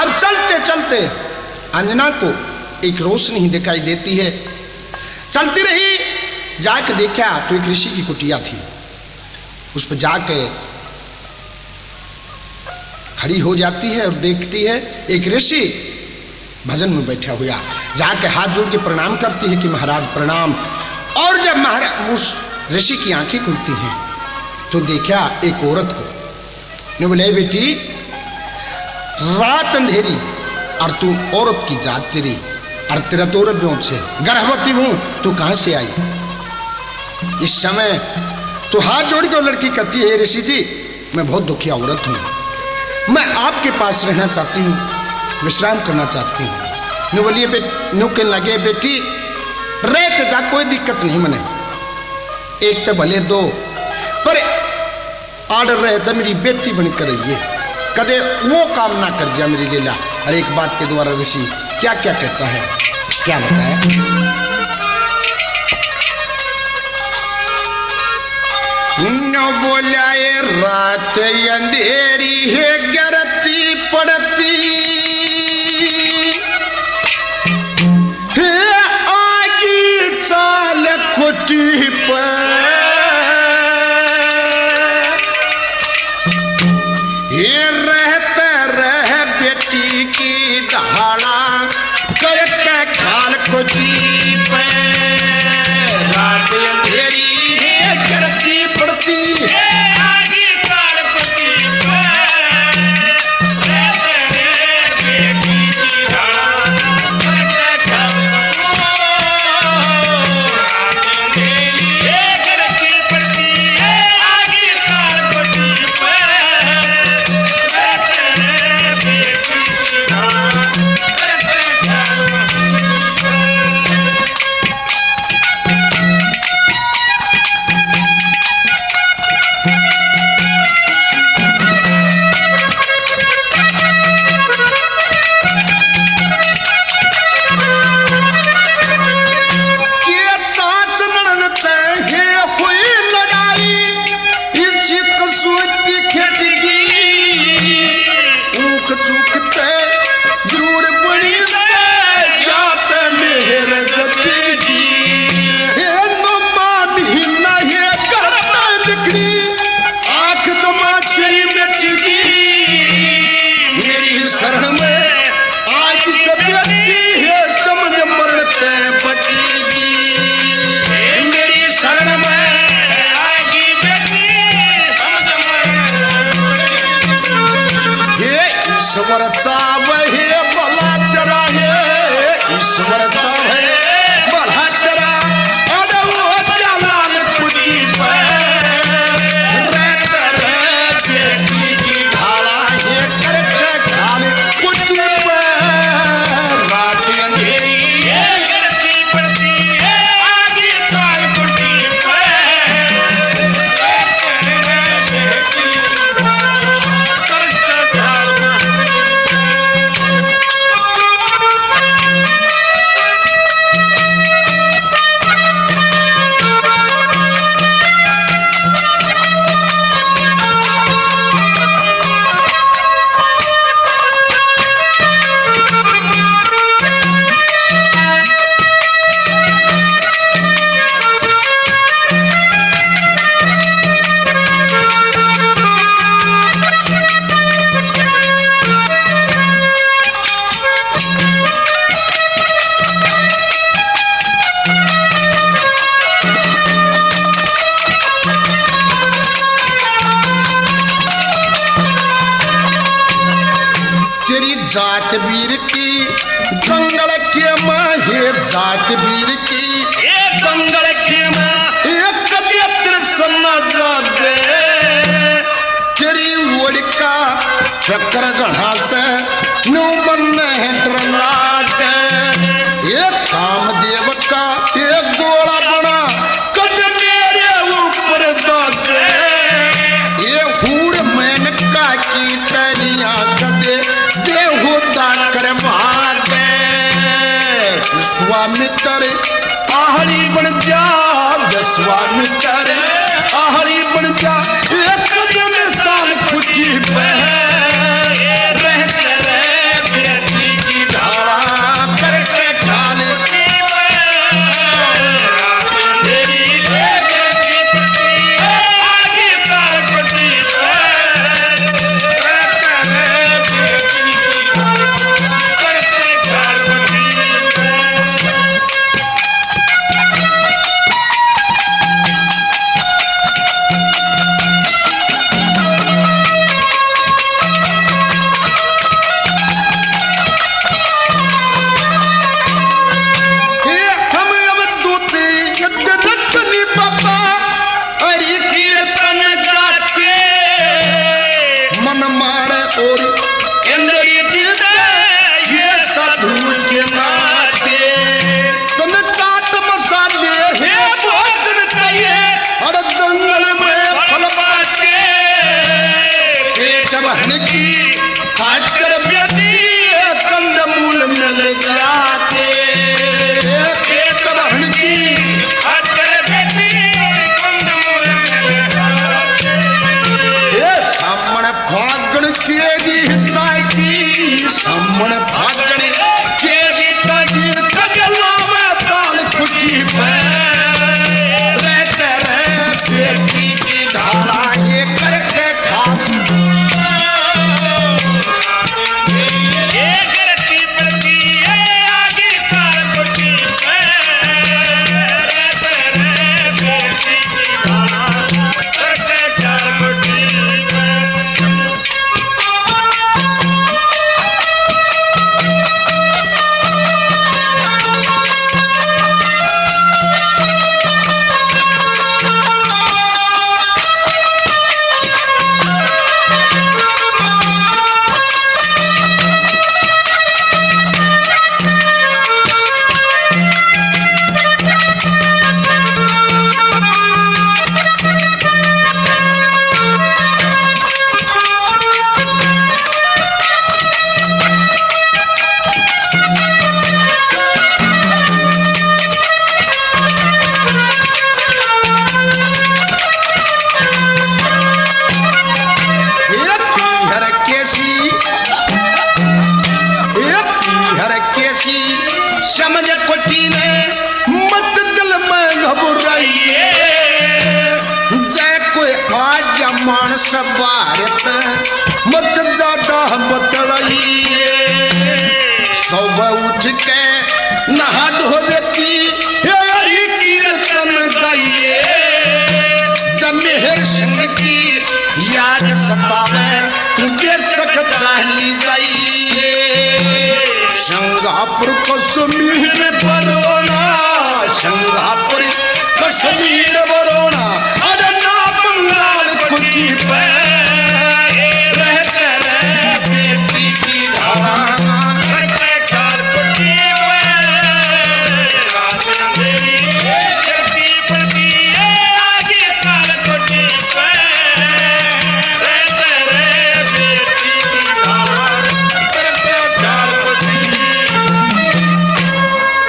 अब चलते चलते अंजना को एक रोशनी दिखाई देती है। चलती रही, जाके देखा तो एक ऋषि की कुटिया थी। उस पर जाके खड़ी हो जाती है और देखती है एक ऋषि भजन में बैठा हुआ। जाके हाथ जोड़ के प्रणाम करती है कि महाराज प्रणाम। और जब महाराज उस ऋषि की आंखें खुलती हैं तो देखा एक औरत को। ने बोले बेटी, रात अंधेरी और तू औरत की जात तेरी, और तेरा तो औरत से गर्भवती हूं, तू कहां से आई? इस समय तो हाथ जोड़ के लड़की कहती है, ऋषि जी मैं बहुत दुखी औरत हूं, मैं आपके पास रहना चाहती हूँ, विश्राम करना चाहती हूँ। नो बोलिए नो के लगे बेटी रहते जा, कोई दिक्कत नहीं मने, एक तो भले दो, पर ऑर्डर रहे तो मेरी बेटी बनकर रही है, कदे वो काम ना कर दिया मेरी लीला। और एक बात के द्वारा ऋषि क्या क्या कहता है, क्या बताया? न बोला ये रात अंधेरी है गिरती पड़ती है, आगे चाल खुटी पर ये रहते रह बेटी की ढाला करके खाल खुटी पे। रात अंधेरी है गिरती पड़ती आगे काल खुटी पे, रहते रह बेटी की ढाला करके खाल अंधेरी है गिरती पड़ती आगे काल खुटी पे। जात वीर की जंगल के माहे, जात वीर की जंगल के माहे, कभी कृष्ण जागे तेरी ओड़का चक्र गढ़ा से नु मन है ड्रलाट। ये कामदेव का ये गोला बना कद मेरे ऊपर दागे, ये हूर मेनका की तरिया कदे देहुदा कर भागे। विश्वामित्र आहरी बन जा, विश्वामित्र आहरी बन जा, एक कदम साल खुची पे रहते रहे खाकर बेटी कंदमूल मिल जाते, पेट भरने की खाकर बेटी कंदमूल मिल जाते। ये सामने फागण के गीता की, सामने फागण के गीता की कजला में ताल खुशी पे रहते रहे बेटी की ढाला ये करके खाती। समझ कोठी ने मत दिल में घबराइए, जय कोई आज मानस भारत मत ज्यादा बतलाइए। सुबह उठ के नहा धोवे की कीर्तन गाइए, जब मेहर संग की याद सतावे बेशक चाली जाइए। सिंगापुर कश्मीर परोना, सिंगापुर कश्मीर